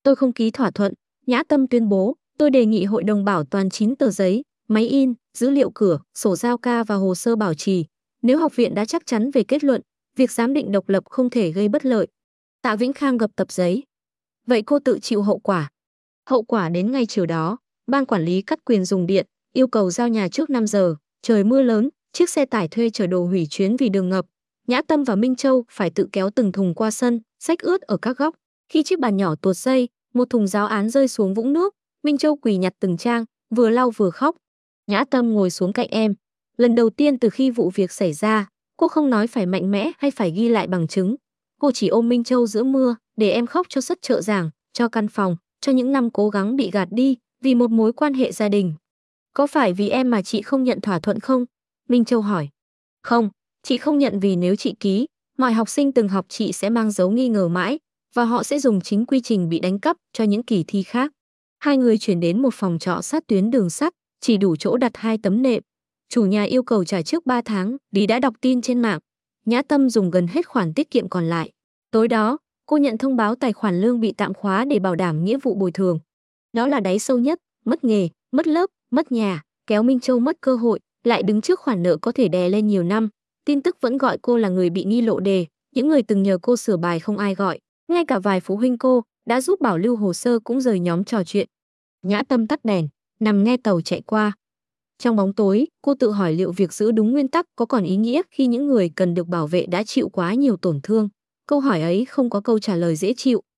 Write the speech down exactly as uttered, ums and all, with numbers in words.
Tôi không ký thỏa thuận, Nhã Tâm tuyên bố. Tôi đề nghị hội đồng bảo toàn chín tờ giấy, máy in, dữ liệu cửa, sổ giao ca và hồ sơ bảo trì. Nếu học viện đã chắc chắn về kết luận, việc giám định độc lập không thể gây bất lợi. Tạ Vĩnh Khang gập tập giấy. Vậy cô tự chịu hậu quả. Hậu quả đến ngay chiều đó, ban quản lý cắt quyền dùng điện, yêu cầu giao nhà trước năm giờ, trời mưa lớn, chiếc xe tải thuê chở đồ hủy chuyến vì đường ngập. Nhã Tâm và Minh Châu phải tự kéo từng thùng qua sân, xách ướt ở các góc. Khi chiếc bàn nhỏ tuột dây, một thùng giáo án rơi xuống vũng nước, Minh Châu quỳ nhặt từng trang, vừa lau vừa khóc. Nhã Tâm ngồi xuống cạnh em. Lần đầu tiên từ khi vụ việc xảy ra, cô không nói phải mạnh mẽ hay phải ghi lại bằng chứng. Cô chỉ ôm Minh Châu giữa mưa, để em khóc cho sất trợ giảng, cho căn phòng, cho những năm cố gắng bị gạt đi, vì một mối quan hệ gia đình. Có phải vì em mà chị không nhận thỏa thuận không? Minh Châu hỏi. Không, chị không nhận vì nếu chị ký, mọi học sinh từng học chị sẽ mang dấu nghi ngờ mãi, và họ sẽ dùng chính quy trình bị đánh cắp cho những kỳ thi khác. Hai người chuyển đến một phòng trọ sát tuyến đường sắt, chỉ đủ chỗ đặt hai tấm nệm. Chủ nhà yêu cầu trả trước ba tháng, vì đã đọc tin trên mạng. Nhã Tâm dùng gần hết khoản tiết kiệm còn lại. Tối đó, cô nhận thông báo tài khoản lương bị tạm khóa để bảo đảm nghĩa vụ bồi thường. Đó là đáy sâu nhất, mất nghề, mất lớp, mất nhà, kéo Minh Châu mất cơ hội, lại đứng trước khoản nợ có thể đè lên nhiều năm. Tin tức vẫn gọi cô là người bị nghi lộ đề, những người từng nhờ cô sửa bài không ai gọi. Ngay cả vài phụ huynh cô đã giúp bảo lưu hồ sơ cũng rời nhóm trò chuyện. Nhã Tâm tắt đèn, nằm nghe tàu chạy qua. Trong bóng tối, cô tự hỏi liệu việc giữ đúng nguyên tắc có còn ý nghĩa khi những người cần được bảo vệ đã chịu quá nhiều tổn thương. Câu hỏi ấy không có câu trả lời dễ chịu,